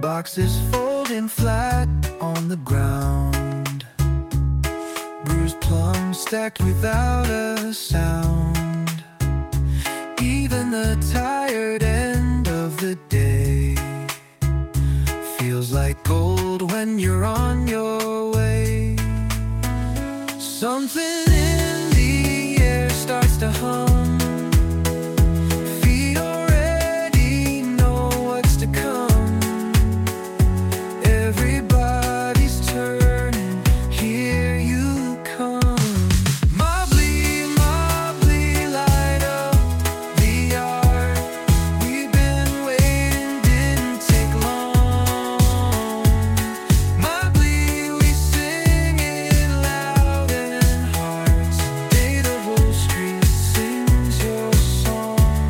Boxes folding flat on the ground, bruised plums stacked without a sound. Even the tired end of the day feels like gold when you're on your way. Something in the air starts to hum. Feet already know what's to come. Everybody's turning, here you come. Mobley, Mobley, light up the yard. We've been waiting, didn't take long. Mobley, we sing it loud and hard. Today the whole street sings your song.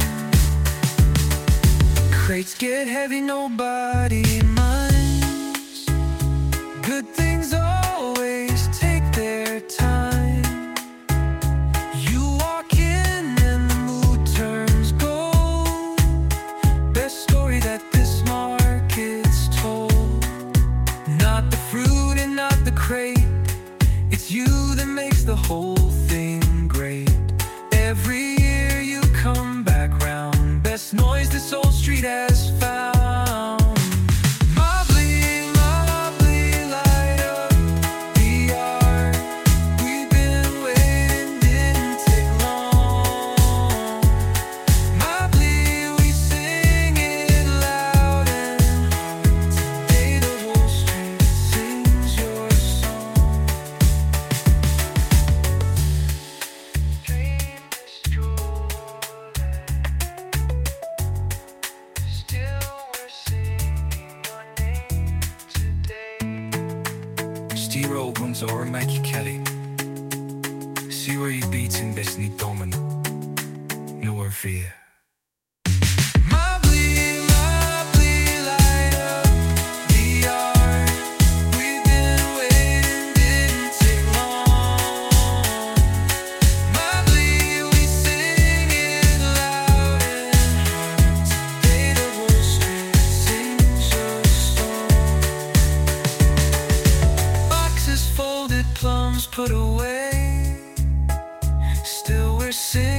Crates get heavy, nobody minds. Good things always take their time. You walk in and the mood turns gold. Best story that this market's told. Not the fruit and not the crate, it's you that makes the whole thing great. Every year you come back round, best noise this old street has found. Mobley, Mobley, light up the yard. We've been waiting, didn't take long. Mobley, we sing it loud and hard. Today the whole street sings your song. Dream is Jordan. Still we're singing your name today. Stiro runs over Mikey Kelly. See where you beats in Besni Domen. Nowhere fear. Mobley, Mobley, light up the yard. We've been waiting, didn't take long. Mobley, we sing it loud and hard. Today the whole street sings your song. Boxes folded, plums put away. Still we're singing